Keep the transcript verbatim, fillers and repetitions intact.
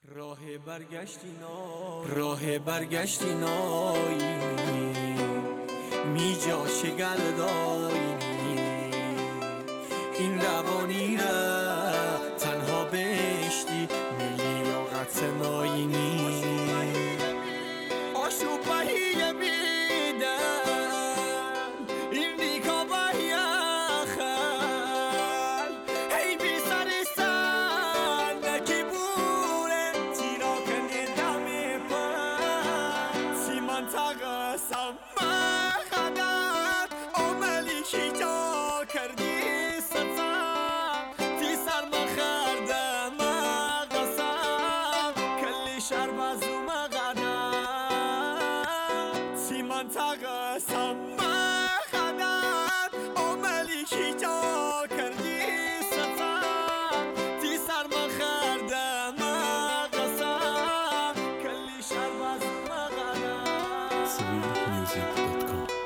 راه برگشتی نای راه برگشتی نایی می جاش گلدایی این روانی را تنها بشتی میلیاقت ناینی آشوب بهیه میدن این دیکا بهیه خل هی بی سر سر نکی بوره تیرا کنی دمی پر سی منطقه سمه خدر او ملیکی جا کردی ستم تی سر مخرده مقصم کلی شر بزو مقدم سی منطقه سمه خدر او ملیکی جا کردی ستم تی سر مخرده مقصم کلی شر بزو مقدم sweet music dot com